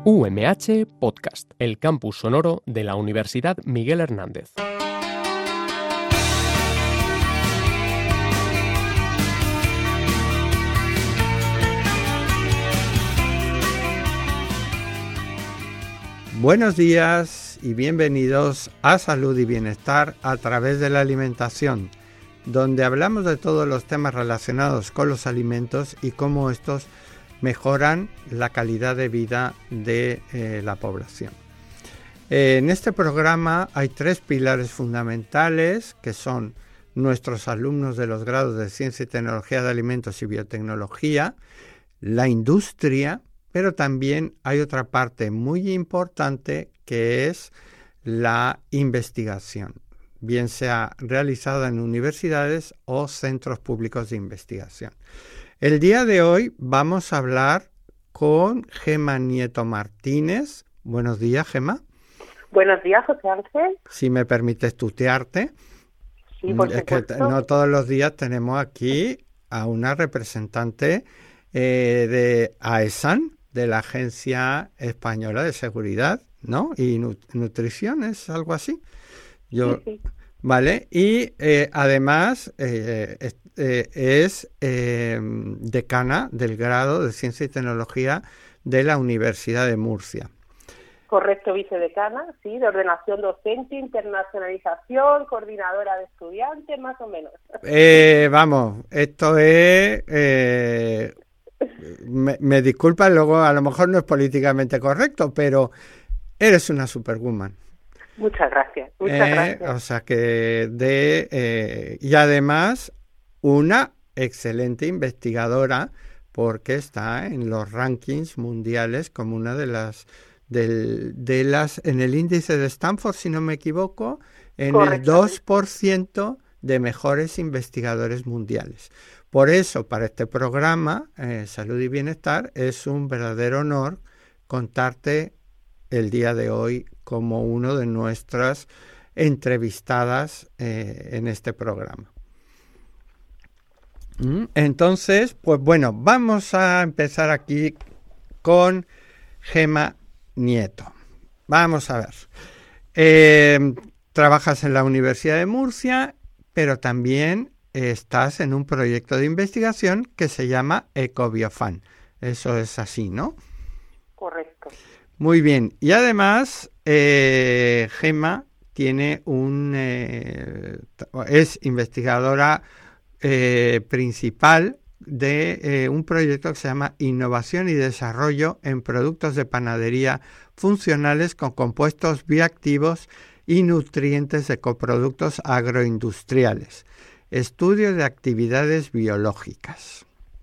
UMH Podcast, el campus sonoro de la Universidad Miguel Hernández. Buenos días y bienvenidos a Salud y Bienestar a través de la alimentación, donde hablamos de todos los temas relacionados con los alimentos y cómo estos mejoran la calidad de vida de la población. En este programa hay tres pilares fundamentales que son nuestros alumnos de los grados de Ciencia y Tecnología de Alimentos y Biotecnología, la industria, pero también hay otra parte muy importante que es la investigación, bien sea realizada en universidades o centros públicos de investigación. El día de hoy vamos a hablar con Gemma Nieto Martínez. Buenos días, Gemma. Buenos días, José Ángel. Si me permites tutearte. Sí, por supuesto. Es que no todos los días tenemos aquí a una representante de AESAN, de la Agencia Española de Seguridad, ¿no? Y Nutrición, ¿es algo así? Sí. Vale, y además es decana del grado de Ciencia y Tecnología de la Universidad de Murcia. Correcto, vicedecana, sí, de ordenación docente, internacionalización, coordinadora de estudiantes, más o menos. Vamos, esto es... me disculpas, luego a lo mejor no es políticamente correcto, pero eres una superwoman. Muchas gracias, muchas gracias. O sea que y además una excelente investigadora porque está en los rankings mundiales como una de las en el índice de Stanford, si no me equivoco, en el 2% de mejores investigadores mundiales. Por eso, para este programa, Salud y Bienestar, es un verdadero honor contarte el día de hoy como uno de nuestras entrevistadas en este programa. Entonces, pues bueno, vamos a empezar aquí con Gemma Nieto. Vamos a ver. Trabajas en la Universidad de Murcia, pero también estás en un proyecto de investigación que se llama Ecobiofan. Eso es así, ¿no? Correcto. Muy bien. Y además, Gemma tiene es investigadora principal de un proyecto que se llama Innovación y Desarrollo en Productos de Panadería Funcionales con Compuestos Bioactivos y Nutrientes de Coproductos Agroindustriales. Estudio de actividades biológicas.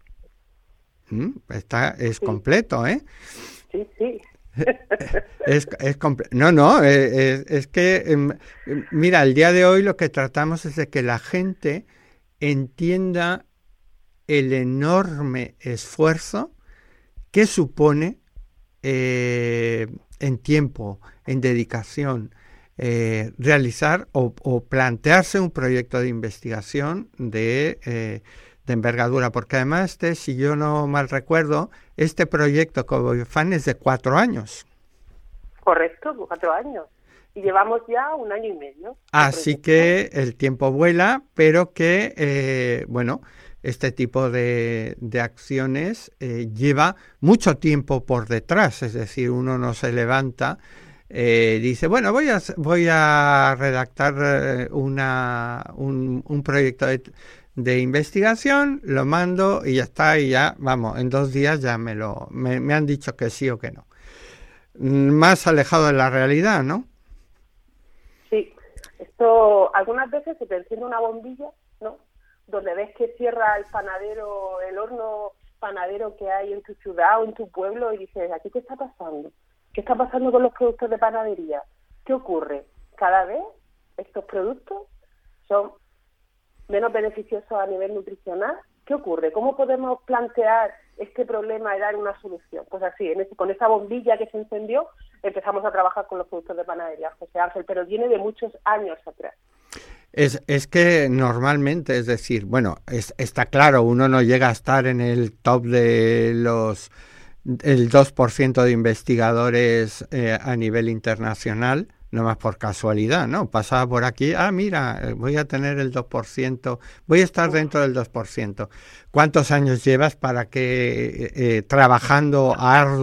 Es completo, ¿eh? Sí, sí. Es que, mira, el día de hoy lo que tratamos es de que la gente entienda el enorme esfuerzo que supone en tiempo, en dedicación, realizar o plantearse un proyecto de investigación de envergadura, porque además si yo no mal recuerdo, este proyecto Ecobiofan es de 4 años. Correcto, 4 años. Y llevamos ya 1 año y medio. Así que el tiempo vuela, pero que, este tipo de acciones lleva mucho tiempo por detrás, es decir, uno no se levanta, dice, bueno, voy a redactar un proyecto de investigación, lo mando y ya está, y ya, vamos, en 2 días ya me han dicho que sí o que no. Más alejado de la realidad, ¿no? Sí, esto algunas veces se te enciende una bombilla, ¿no? Donde ves que cierra el horno panadero que hay en tu ciudad o en tu pueblo y dices, ¿aquí qué está pasando? ¿Qué está pasando con los productos de panadería? ¿Qué ocurre? Cada vez estos productos son menos beneficiosos a nivel nutricional. ¿Qué ocurre? ¿Cómo podemos plantear este problema y dar una solución? Pues así, con esa bombilla que se encendió, empezamos a trabajar con los productos de panadería, José Ángel, pero viene de muchos años atrás. Es que normalmente, es decir, bueno, está claro, uno no llega a estar en el top de los el 2% de investigadores a nivel internacional, no más por casualidad, ¿no? Pasaba por aquí, mira, voy a tener el 2%, voy a estar dentro del 2%. ¿Cuántos años llevas para que trabajando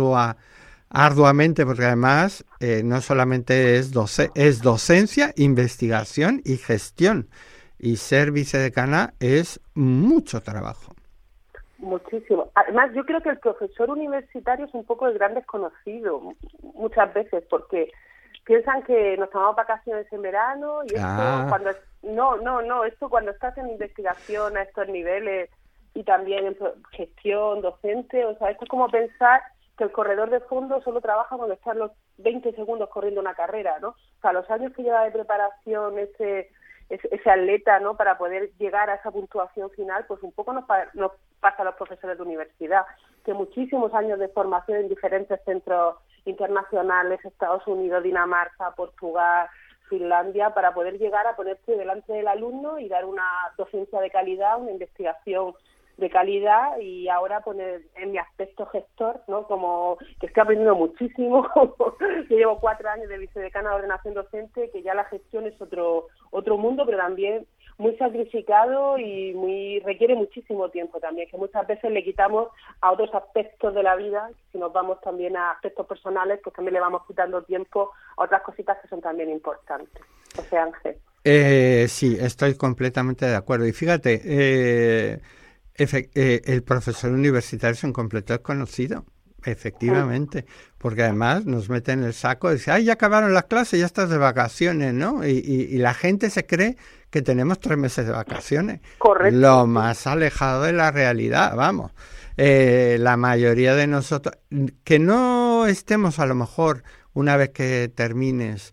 arduamente? Porque además no solamente es docencia, investigación y gestión. Y ser vicedecana es mucho trabajo. Muchísimo. Además, yo creo que el profesor universitario es un poco el gran desconocido muchas veces, porque piensan que nos tomamos vacaciones en verano y esto cuando esto cuando estás en investigación a estos niveles y también en gestión docente, o sea, esto es como pensar que el corredor de fondo solo trabaja cuando están los 20 segundos corriendo una carrera, ¿no? O sea, los años que lleva de preparación ese atleta, ¿no?, para poder llegar a esa puntuación final, pues un poco nos pasa a los profesores de universidad, que muchísimos años de formación en diferentes centros internacionales, Estados Unidos, Dinamarca, Portugal, Finlandia, para poder llegar a ponerse delante del alumno y dar una docencia de calidad, una investigación de calidad, y ahora poner en mi aspecto gestor, ¿no?, como que estoy aprendiendo muchísimo, que llevo 4 años de vicedecana de ordenación docente, que ya la gestión es otro mundo, pero también muy sacrificado y requiere muchísimo tiempo también, que muchas veces le quitamos a otros aspectos de la vida. Si nos vamos también a aspectos personales, pues también le vamos quitando tiempo a otras cositas que son también importantes. O sea, Ángel. Sí, estoy completamente de acuerdo. Y fíjate, el profesor universitario es un completo desconocido, efectivamente, porque además nos mete en el saco y dice, ya acabaron las clases, ya estás de vacaciones, ¿no? Y la gente se cree que tenemos 3 meses de vacaciones. Correcto. Lo más alejado de la realidad, vamos. La mayoría de nosotros, que no estemos a lo mejor una vez que termines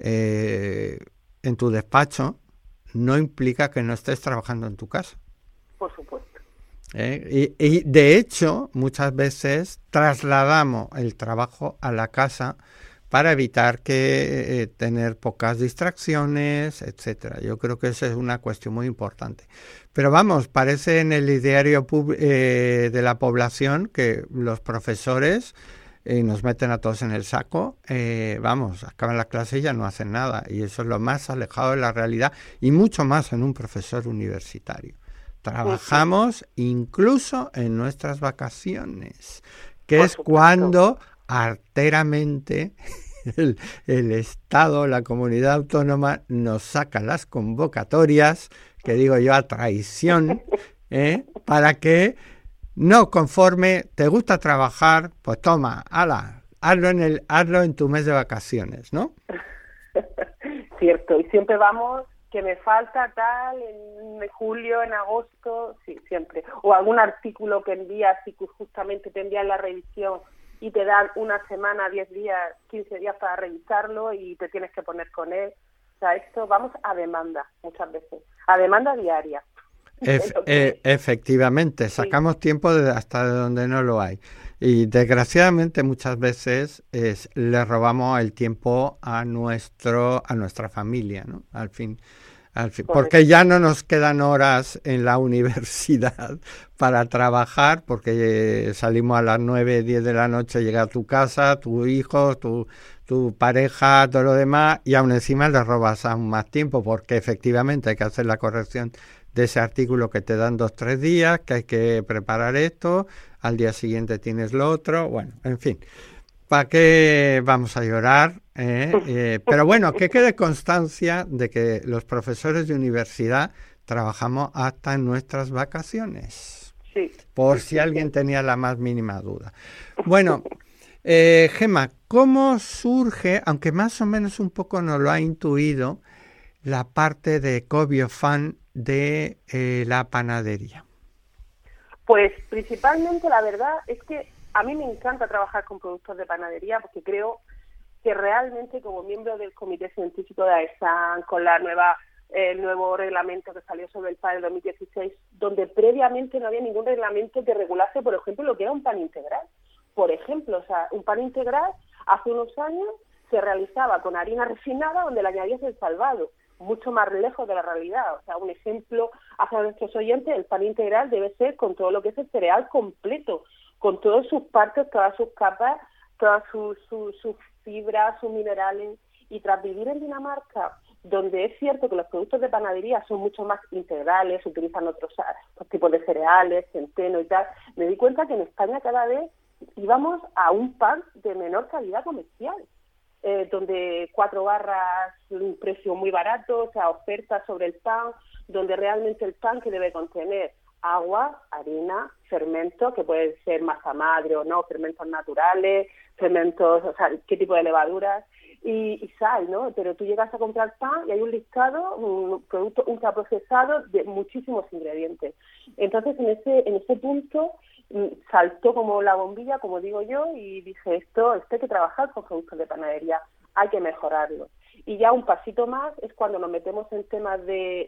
en tu despacho, no implica que no estés trabajando en tu casa. Por supuesto. Y de hecho, muchas veces trasladamos el trabajo a la casa para evitar que tener pocas distracciones, etcétera. Yo creo que esa es una cuestión muy importante. Pero vamos, parece en el ideario de la población que los profesores nos meten a todos en el saco, acaban la clase y ya no hacen nada. Y eso es lo más alejado de la realidad, y mucho más en un profesor universitario. Trabajamos incluso en nuestras vacaciones, que es cuando arteramente el Estado, la comunidad autónoma, nos saca las convocatorias, que digo yo a traición, para que no conforme te gusta trabajar, pues toma, hazlo en tu mes de vacaciones, ¿no? Cierto, y siempre vamos, que me falta tal, en julio, en agosto, sí, siempre. O algún artículo que envías y que justamente te envían la revisión y te dan una semana, 10 días, 15 días para revisarlo y te tienes que poner con él. O sea, esto vamos a demanda muchas veces, a demanda diaria. Efectivamente, sacamos tiempo hasta de donde no lo hay. Y desgraciadamente muchas veces le robamos el tiempo a nuestra familia, ¿no? Al fin, porque ya no nos quedan horas en la universidad para trabajar, porque salimos a las 9, 10 de la noche, llega a tu casa, tu hijo, tu pareja, todo lo demás, y aún encima le robas aún más tiempo, porque efectivamente hay que hacer la corrección de ese artículo que te dan 2-3 días, que hay que preparar esto, al día siguiente tienes lo otro, bueno, en fin, ¿para qué vamos a llorar? Pero bueno, que quede constancia de que los profesores de universidad trabajamos hasta en nuestras vacaciones, sí, por si alguien tenía la más mínima duda. Bueno, Gemma, ¿cómo surge, aunque más o menos un poco nos lo ha intuido, la parte de Cobiofan de la panadería? Pues principalmente la verdad es que a mí me encanta trabajar con productos de panadería, porque creo que realmente, como miembro del Comité Científico de AESAN, con el nuevo reglamento que salió sobre el pan en 2016, donde previamente no había ningún reglamento que regulase, por ejemplo, lo que era un pan integral. Por ejemplo, o sea, un pan integral hace unos años se realizaba con harina refinada, donde le añadías el salvado, mucho más lejos de la realidad. O sea, un ejemplo hacia nuestros oyentes, el pan integral debe ser con todo lo que es el cereal completo, con todas sus partes, todas sus capas, todas sus fibras, sus minerales. Y tras vivir en Dinamarca, donde es cierto que los productos de panadería son mucho más integrales, utilizan otros tipos de cereales, centeno y tal, me di cuenta que en España cada vez íbamos a un pan de menor calidad comercial, donde 4 barras, un precio muy barato, o sea, ofertas sobre el pan, donde realmente el pan que debe contener agua, harina, fermentos, que pueden ser masa madre o no, fermentos naturales, fermentos, o sea, qué tipo de levaduras, y sal, ¿no? Pero tú llegas a comprar pan y hay un listado, un producto ultraprocesado de muchísimos ingredientes. Entonces, en ese punto saltó como la bombilla, como digo yo, y dije, esto hay que trabajar con productos de panadería, hay que mejorarlo. Y ya un pasito más es cuando nos metemos en temas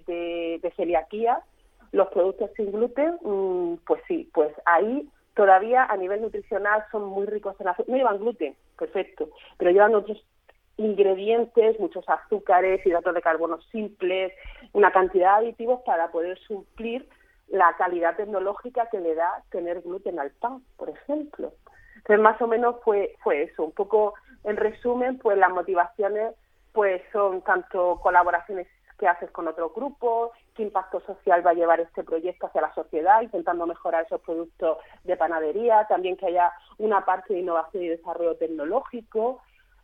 de celiaquía, los productos sin gluten, pues sí, pues ahí todavía a nivel nutricional son muy ricos en azúcar. No llevan gluten, perfecto, pero llevan otros ingredientes, muchos azúcares, hidratos de carbono simples, una cantidad de aditivos para poder suplir la calidad tecnológica que le da tener gluten al pan, por ejemplo. Entonces, más o menos fue eso. Un poco, en resumen, pues las motivaciones pues son tanto colaboraciones que haces con otros grupos, qué impacto social va a llevar este proyecto hacia la sociedad, intentando mejorar esos productos de panadería, también que haya una parte de innovación y desarrollo tecnológico,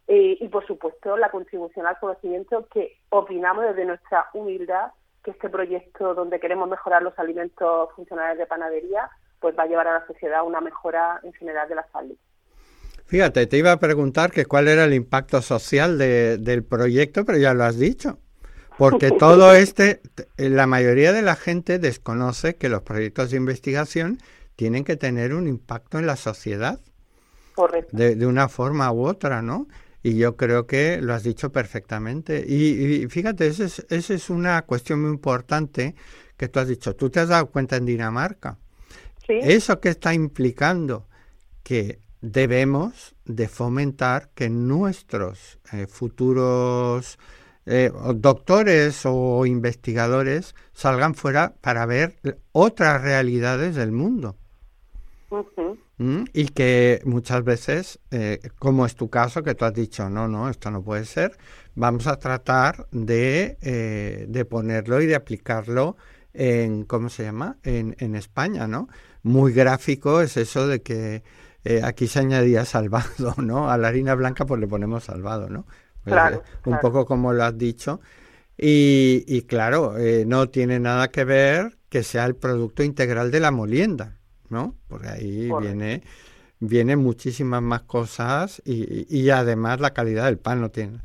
y por supuesto la contribución al conocimiento, que opinamos desde nuestra humildad que este proyecto donde queremos mejorar los alimentos funcionales de panadería pues va a llevar a la sociedad una mejora en general de la salud. Fíjate, te iba a preguntar que cuál era el impacto social del proyecto, pero ya lo has dicho. Porque todo la mayoría de la gente desconoce que los proyectos de investigación tienen que tener un impacto en la sociedad. Correcto. De una forma u otra, ¿no? Y yo creo que lo has dicho perfectamente. Y fíjate, esa es una cuestión muy importante que tú has dicho. ¿Tú te has dado cuenta en Dinamarca? Sí. Eso que está implicando que debemos de fomentar que nuestros futuros doctores o investigadores salgan fuera para ver otras realidades del mundo. Uh-huh. Y que muchas veces, como es tu caso, que tú has dicho, no, esto no puede ser, vamos a tratar de ponerlo y de aplicarlo en, ¿cómo se llama?, en España, ¿no? Muy gráfico es eso de que aquí se añadía salvado, ¿no? A la harina blanca pues le ponemos salvado, ¿no? Pues, claro. Poco como lo has dicho. Y claro, no tiene nada que ver que sea el producto integral de la molienda, ¿no? Porque ahí viene muchísimas más cosas y además la calidad del pan no tiene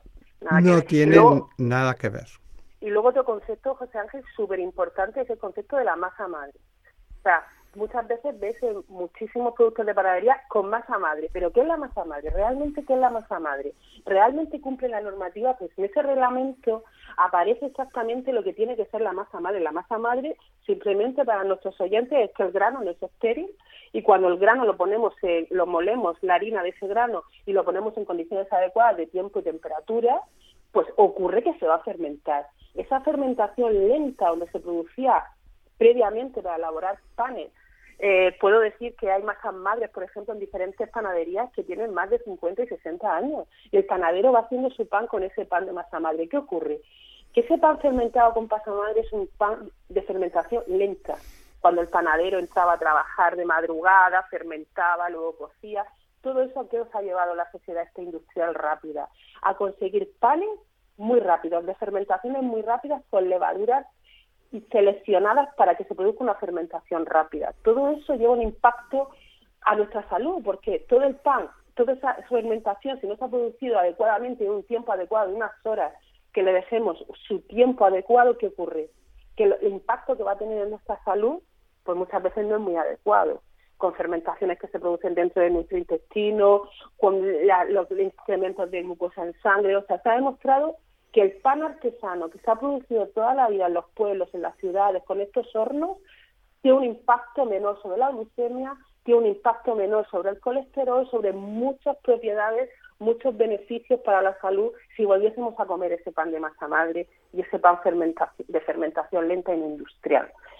nada que ver. Y luego otro concepto, José Ángel, súper importante, es el concepto de la masa madre. O sea, muchas veces ves muchísimos productos de panadería con masa madre, pero ¿qué es la masa madre? ¿Realmente qué es la masa madre? ¿Realmente cumple la normativa? Pues en ese reglamento aparece exactamente lo que tiene que ser la masa madre. La masa madre, simplemente para nuestros oyentes, es que el grano no es estéril, y cuando el grano lo molemos, la harina de ese grano, y lo ponemos en condiciones adecuadas de tiempo y temperatura, pues ocurre que se va a fermentar. Esa fermentación lenta donde se producía previamente para elaborar panes, puedo decir que hay masas madres, por ejemplo, en diferentes panaderías que tienen más de 50 y 60 años, y el panadero va haciendo su pan con ese pan de masa madre. ¿Qué ocurre? Que ese pan fermentado con masa madre es un pan de fermentación lenta. Cuando el panadero entraba a trabajar de madrugada, fermentaba, luego cocía, todo eso que os ha llevado la sociedad industrial rápida a conseguir panes muy rápidos, de fermentaciones muy rápidas con levaduras seleccionadas para que se produzca una fermentación rápida. Todo eso lleva un impacto a nuestra salud, porque todo el pan, toda esa fermentación, si no se ha producido adecuadamente en un tiempo adecuado, en unas horas, que le dejemos su tiempo adecuado, ¿qué ocurre? Que el impacto que va a tener en nuestra salud, pues muchas veces no es muy adecuado, con fermentaciones que se producen dentro de nuestro intestino, con los incrementos de glucosa en sangre. O sea, se ha demostrado que el pan artesano que se ha producido toda la vida en los pueblos, en las ciudades, con estos hornos, tiene un impacto menor sobre la glucemia, tiene un impacto menor sobre el colesterol, sobre muchas propiedades, muchos beneficios para la salud si volviésemos a comer ese pan de masa madre y ese pan de fermentación lenta e industrial.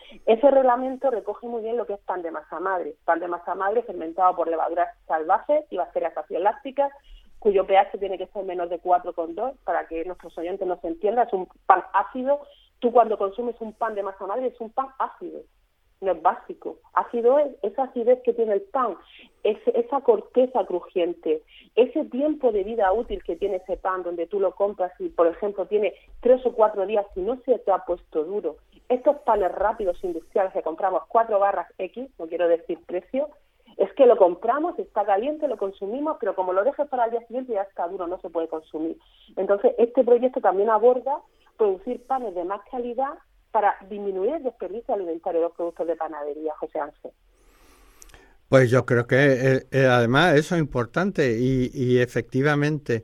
Ese reglamento recoge muy bien lo que es pan de masa madre fermentado por levaduras salvajes y bacterias lácticas, cuyo pH tiene que ser menos de 4,2 para que nuestros oyentes nos entiendan. Es un pan ácido. Tú cuando consumes un pan de masa madre es un pan ácido, no es básico. Ácido es esa acidez que tiene el pan, esa corteza crujiente, ese tiempo de vida útil que tiene ese pan donde tú lo compras y, por ejemplo, tiene 3 o 4 días y no se te ha puesto duro. Estos panes rápidos industriales que compramos 4 barras X, no quiero decir precio, es que lo compramos, está caliente, lo consumimos, pero como lo dejes para el día siguiente ya está duro, no se puede consumir. Entonces, este proyecto también aborda producir panes de más calidad para disminuir el desperdicio alimentario de los productos de panadería, José Ángel. Pues yo creo que además eso es importante y efectivamente,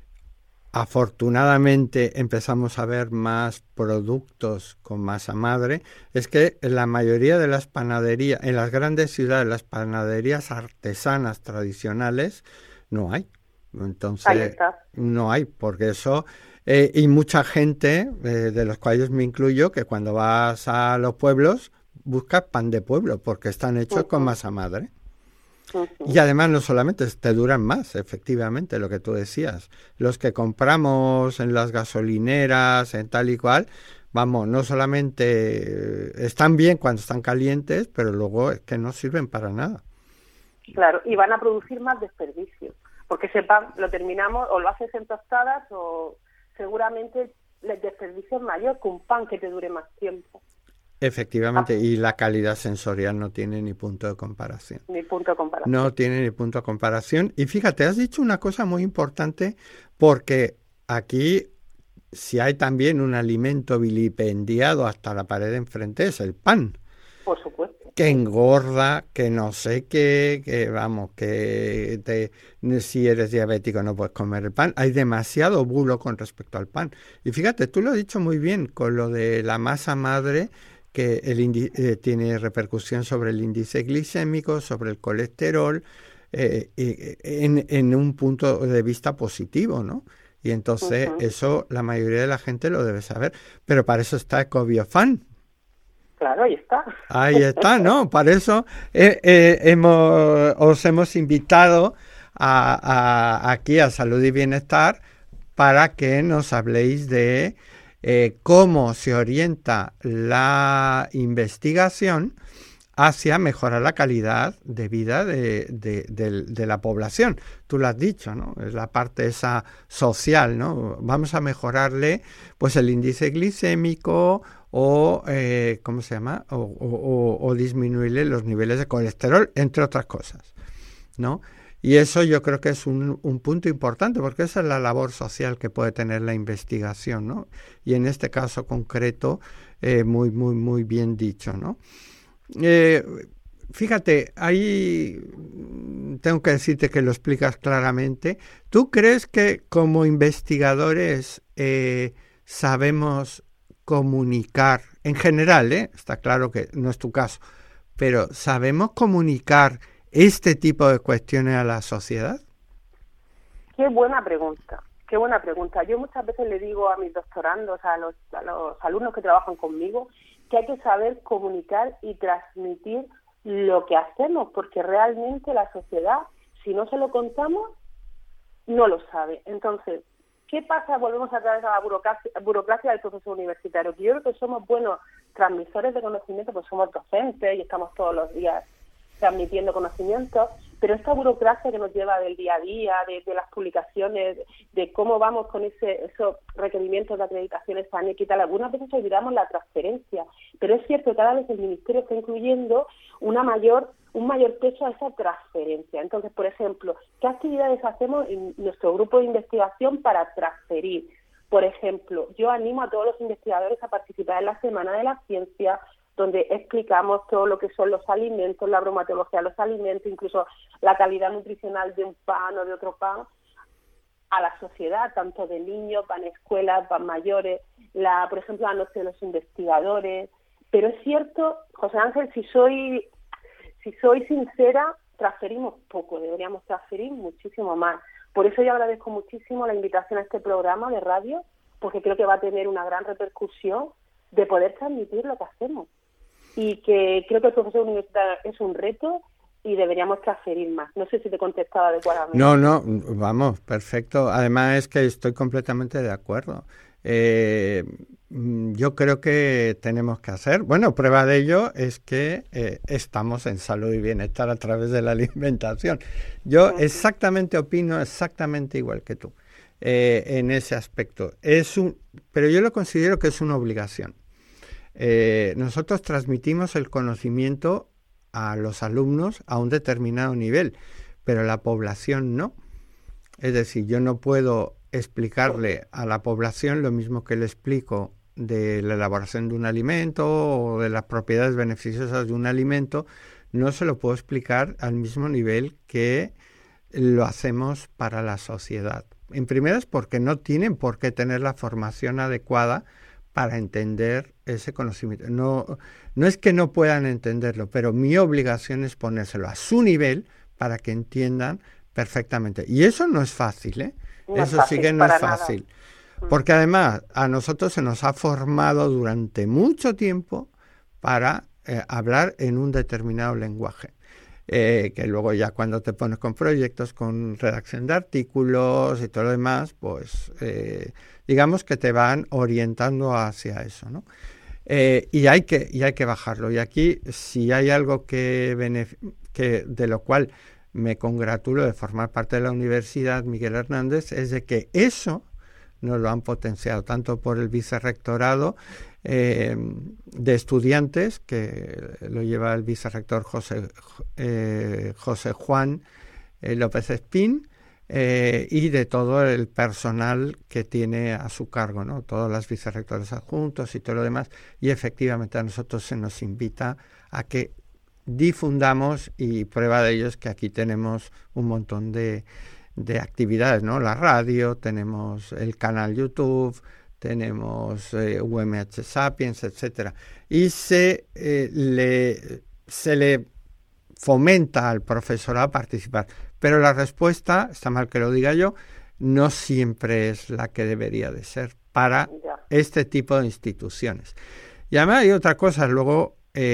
afortunadamente empezamos a ver más productos con masa madre. Es que en la mayoría de las panaderías, en las grandes ciudades, las panaderías artesanas tradicionales, no hay. Entonces, no hay, porque eso... y mucha gente, de los cuales me incluyo, que cuando vas a los pueblos buscas pan de pueblo, porque están hechos con masa madre. Y además no solamente te duran más, efectivamente, lo que tú decías. Los que compramos en las gasolineras, en tal y cual, vamos, no solamente están bien cuando están calientes, pero luego es que no sirven para nada. Claro, y van a producir más desperdicio, porque ese pan lo terminamos o lo haces en tostadas o seguramente el desperdicio es mayor que un pan que te dure más tiempo. Efectivamente, y la calidad sensorial no tiene ni punto de comparación. Ni punto de comparación. No tiene ni punto de comparación. Y fíjate, has dicho una cosa muy importante, porque aquí, si hay también un alimento vilipendiado hasta la pared de enfrente, es el pan. Por supuesto. Que engorda, que no sé qué, que vamos, que si eres diabético no puedes comer el pan. Hay demasiado bulo con respecto al pan. Y fíjate, tú lo has dicho muy bien con lo de la masa madre, que tiene repercusión sobre el índice glicémico, sobre el colesterol, en un punto de vista positivo, ¿no? Y entonces eso la mayoría de la gente lo debe saber. Pero para eso está Ecobiofan. Claro, ahí está. Ahí está, ¿no? Para eso os hemos invitado aquí a Salud y Bienestar para que nos habléis de cómo se orienta la investigación hacia mejorar la calidad de vida de la población. Tú lo has dicho, ¿no? Es la parte esa social, ¿no? Vamos a mejorarle pues el índice glicémico o ¿cómo se llama? O disminuirle los niveles de colesterol, entre otras cosas, ¿no? Y eso yo creo que es un punto importante, porque esa es la labor social que puede tener la investigación, ¿no? Y en este caso concreto, muy, muy, muy bien dicho, ¿no? Fíjate, ahí tengo que decirte que lo explicas claramente. ¿Tú crees que como investigadores sabemos comunicar, en general, está claro que no es tu caso, pero sabemos comunicar este tipo de cuestiones a la sociedad? Qué buena pregunta, qué buena pregunta. Yo muchas veces le digo a mis doctorandos, a los alumnos que trabajan conmigo, que hay que saber comunicar y transmitir lo que hacemos, porque realmente la sociedad, si no se lo contamos, no lo sabe. Entonces, ¿qué pasa? Volvemos a través de la burocracia del proceso universitario, que yo creo que somos buenos transmisores de conocimiento, pues somos docentes y estamos todos los días transmitiendo conocimientos, pero esta burocracia que nos lleva del día a día, de las publicaciones, de cómo vamos con esos requerimientos de acreditaciones tan y tal, algunas veces olvidamos la transferencia, pero es cierto que cada vez el Ministerio está incluyendo un mayor peso a esa transferencia. Entonces, por ejemplo, ¿qué actividades hacemos en nuestro grupo de investigación para transferir? Por ejemplo, yo animo a todos los investigadores a participar en la Semana de la Ciencia, donde explicamos todo lo que son los alimentos, la bromatología de los alimentos, incluso la calidad nutricional de un pan o de otro pan, a la sociedad, tanto de niños, pan escuelas, pan mayores, por ejemplo, la noche de los investigadores. Pero es cierto, José Ángel, si soy sincera, transferimos poco, deberíamos transferir muchísimo más. Por eso yo agradezco muchísimo la invitación a este programa de radio, porque creo que va a tener una gran repercusión de poder transmitir lo que hacemos. y que creo que el profesor universitario es un reto y deberíamos transferir más. No sé si te he contestado adecuadamente. No, vamos, perfecto. Además es que estoy completamente de acuerdo. Yo creo que tenemos que hacer, bueno, prueba de ello es que estamos en salud y bienestar a través de la alimentación. Yo exactamente opino exactamente igual que tú en ese aspecto. Pero yo lo considero que es una obligación. Nosotros transmitimos el conocimiento a los alumnos a un determinado nivel, pero la población no. Es decir, yo no puedo explicarle a la población lo mismo que le explico de la elaboración de un alimento o de las propiedades beneficiosas de un alimento, no se lo puedo explicar al mismo nivel que lo hacemos para la sociedad. En primeras, porque no tienen por qué tener la formación adecuada para entender ese conocimiento. No es que no puedan entenderlo, pero mi obligación es ponérselo a su nivel para que entiendan perfectamente. Y eso no es fácil, ¿eh? Eso sí que no es fácil. Porque además a nosotros se nos ha formado durante mucho tiempo para hablar en un determinado lenguaje. Que luego ya cuando te pones con proyectos, con redacción de artículos y todo lo demás, pues digamos que te van orientando hacia eso, ¿no? Y hay que bajarlo. Y aquí, si hay algo que de lo cual me congratulo de formar parte de la Universidad Miguel Hernández, es de que eso nos lo han potenciado tanto por el vicerrectorado de estudiantes, que lo lleva el vicerrector José Juan López Espín, y de todo el personal que tiene a su cargo, ¿no? Todos los vicerrectores adjuntos y todo lo demás. Y efectivamente a nosotros se nos invita a que difundamos, y prueba de ello es que aquí tenemos un montón de actividades, ¿no? La radio, tenemos el canal YouTube, tenemos UMH Sapiens, etcétera. Y se le fomenta al profesorado a participar. Pero la respuesta, está mal que lo diga yo, no siempre es la que debería de ser para este tipo de instituciones. Y además hay otra cosa, luego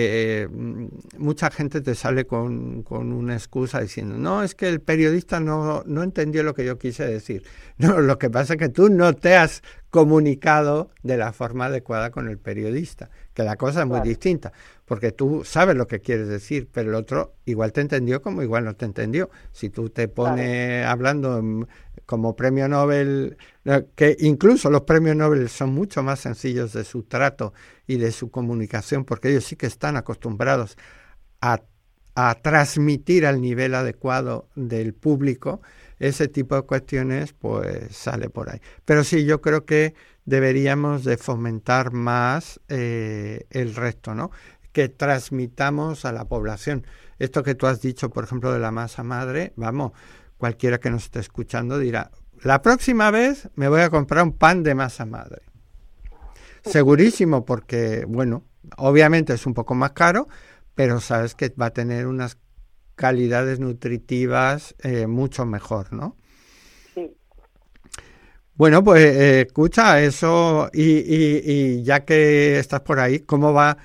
mucha gente te sale con una excusa diciendo, no, es que el periodista no entendió lo que yo quise decir. No, lo que pasa es que tú no te has comunicado de la forma adecuada con el periodista, que la cosa es muy distinta, porque tú sabes lo que quieres decir, pero el otro igual te entendió como igual no te entendió. Si tú te pones hablando como premio Nobel, que incluso los premios Nobel son mucho más sencillos de su trato y de su comunicación, porque ellos sí que están acostumbrados a transmitir al nivel adecuado del público, ese tipo de cuestiones pues sale por ahí. Pero sí, yo creo que deberíamos de fomentar más el resto, ¿no? Que transmitamos a la población. Esto que tú has dicho, por ejemplo, de la masa madre, vamos, cualquiera que nos esté escuchando dirá, la próxima vez me voy a comprar un pan de masa madre. Segurísimo, porque, bueno, obviamente es un poco más caro, pero sabes que va a tener unas calidades nutritivas mucho mejor, ¿no? Sí. Bueno, pues escucha eso y ya que estás por ahí, ¿cómo va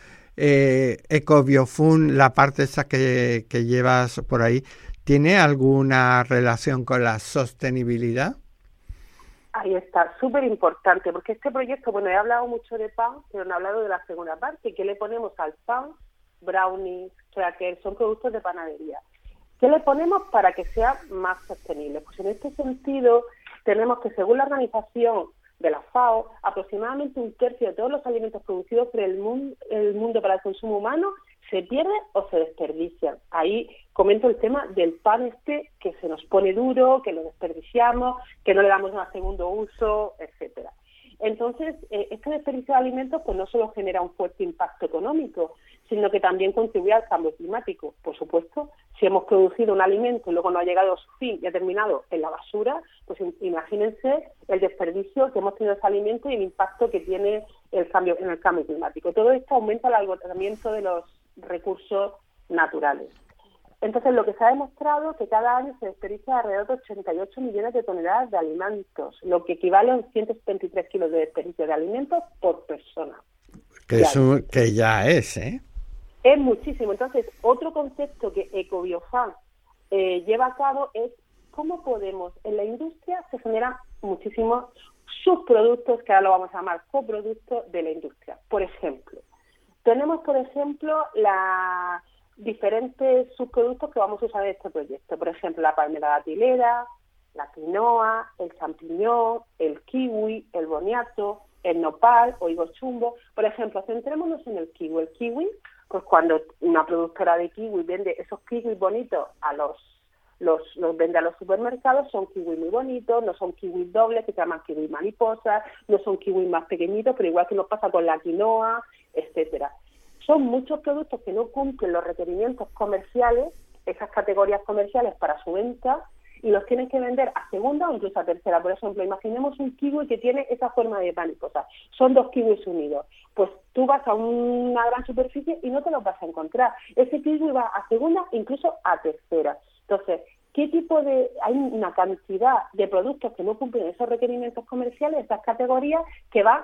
Ecobiofund, la parte esa que llevas por ahí? ¿Tiene alguna relación con la sostenibilidad? Ahí está, súper importante, porque este proyecto, bueno, he hablado mucho de pan, pero no he hablado de la segunda parte, ¿qué le ponemos al pan? Brownies, crackers, son productos de panadería. ¿Qué le ponemos para que sea más sostenible? Pues en este sentido tenemos que, según la organización de la FAO, aproximadamente un tercio de todos los alimentos producidos por el mundo para el consumo humano se pierde o se desperdician. Ahí comento el tema del pan que se nos pone duro, que lo desperdiciamos, que no le damos un segundo uso, etcétera. Entonces, este desperdicio de alimentos pues no solo genera un fuerte impacto económico, sino que también contribuye al cambio climático. Por supuesto, si hemos producido un alimento y luego no ha llegado a su fin y ha terminado en la basura, pues imagínense el desperdicio que hemos tenido de ese alimento y el impacto que tiene en el cambio climático. Todo esto aumenta el agotamiento de los recursos naturales. Entonces, lo que se ha demostrado es que cada año se desperdicia alrededor de 88 millones de toneladas de alimentos, lo que equivale a 173 kilos de desperdicio de alimentos por persona. Que ya es, ¿eh? Es muchísimo. Entonces, otro concepto que Ecobiofan lleva a cabo es cómo podemos, en la industria se generan muchísimos subproductos, que ahora lo vamos a llamar coproductos de la industria. Por ejemplo, tenemos, la diferentes subproductos que vamos a usar en este proyecto. Por ejemplo, la palmera datilera, la quinoa, el champiñón, el kiwi, el boniato, el nopal o higo chumbo. Por ejemplo, centrémonos en el kiwi. El kiwi, pues cuando una productora de kiwi vende esos kiwis bonitos a los vende a los supermercados, son kiwis muy bonitos, no son kiwis dobles, que se llaman kiwis mariposas, no son kiwis más pequeñitos, pero igual que nos pasa con la quinoa, etcétera. Son muchos productos que no cumplen los requerimientos comerciales, esas categorías comerciales para su venta, y los tienen que vender a segunda o incluso a tercera. Por ejemplo, imaginemos un kiwi que tiene esa forma de mariposa. Son 2 kiwis unidos. Pues tú vas a una gran superficie y no te los vas a encontrar. Ese kiwi va a segunda, incluso a tercera. Entonces, hay una cantidad de productos que no cumplen esos requerimientos comerciales, esas categorías, que van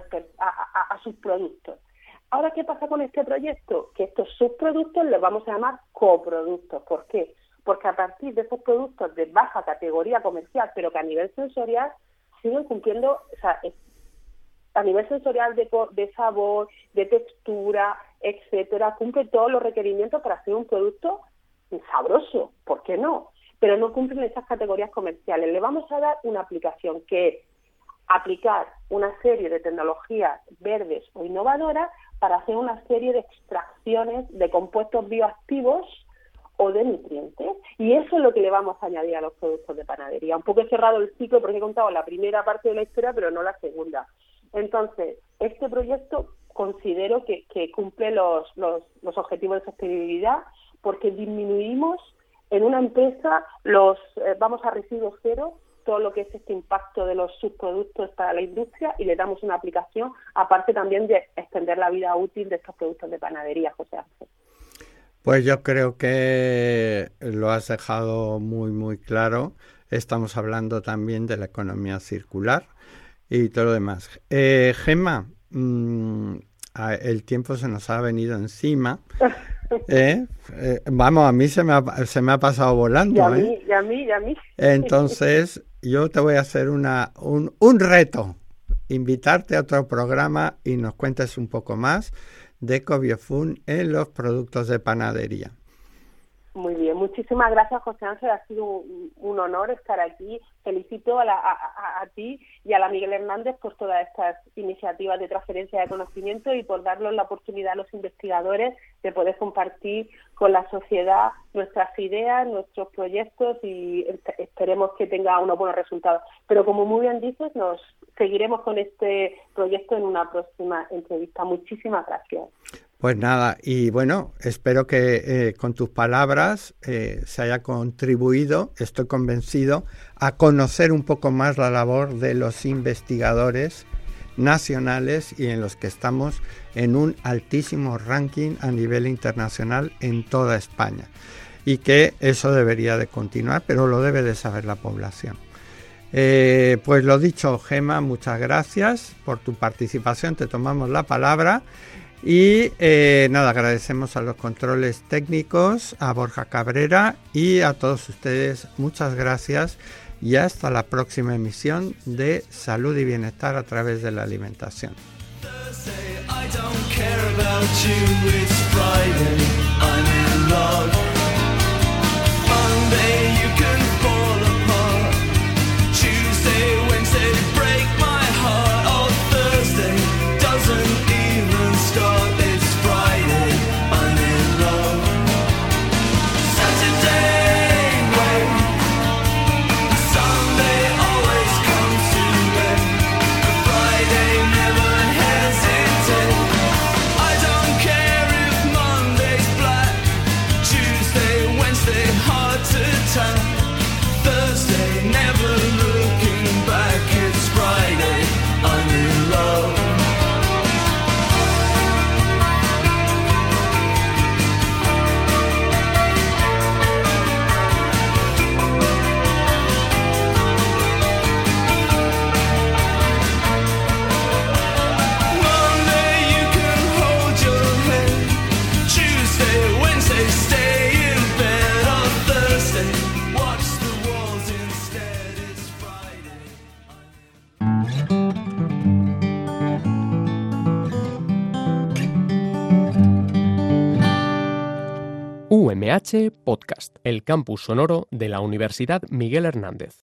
a sus productos. Ahora, ¿qué pasa con este proyecto? Que estos subproductos los vamos a llamar coproductos. ¿Por qué? Porque a partir de esos productos de baja categoría comercial, pero que a nivel sensorial siguen cumpliendo, a nivel sensorial de sabor, de textura, etcétera, cumple todos los requerimientos para hacer un producto sabroso, ¿por qué no? Pero no cumplen esas categorías comerciales. Le vamos a dar una aplicación que es aplicar una serie de tecnologías verdes o innovadoras para hacer una serie de extracciones de compuestos bioactivos o de nutrientes, y eso es lo que le vamos a añadir a los productos de panadería. Un poco he cerrado el ciclo porque he contado la primera parte de la historia, pero no la segunda. Entonces, este proyecto considero que cumple los objetivos de sostenibilidad, porque disminuimos en una empresa vamos a residuos cero, todo lo que es este impacto de los subproductos para la industria, y le damos una aplicación, aparte también de extender la vida útil de estos productos de panadería, José Ángel. Pues yo creo que lo has dejado muy, muy claro. Estamos hablando también de la economía circular y todo lo demás. Gemma, el tiempo se nos ha venido encima. Vamos, a mí se me ha pasado volando. Y a mí. Entonces, yo te voy a hacer un reto. Invitarte a otro programa y nos cuentes un poco más de Ecobiofan en los productos de panadería. Muy bien, muchísimas gracias, José Ángel, ha sido un honor estar aquí. Felicito a ti y a la Miguel Hernández por todas estas iniciativas de transferencia de conocimiento y por darnos la oportunidad a los investigadores de poder compartir con la sociedad nuestras ideas, nuestros proyectos, y esperemos que tenga unos buenos resultados. Pero como muy bien dices, nos seguiremos con este proyecto en una próxima entrevista. Muchísimas gracias. Pues nada, y bueno, espero que con tus palabras se haya contribuido, estoy convencido, a conocer un poco más la labor de los investigadores nacionales y en los que estamos en un altísimo ranking a nivel internacional en toda España. Y que eso debería de continuar, pero lo debe de saber la población. Pues lo dicho, Gemma, muchas gracias por tu participación, te tomamos la palabra. Y agradecemos a los controles técnicos, a Borja Cabrera y a todos ustedes. Muchas gracias y hasta la próxima emisión de Salud y Bienestar a través de la alimentación. Tuesday UMH Podcast, el campus sonoro de la Universidad Miguel Hernández.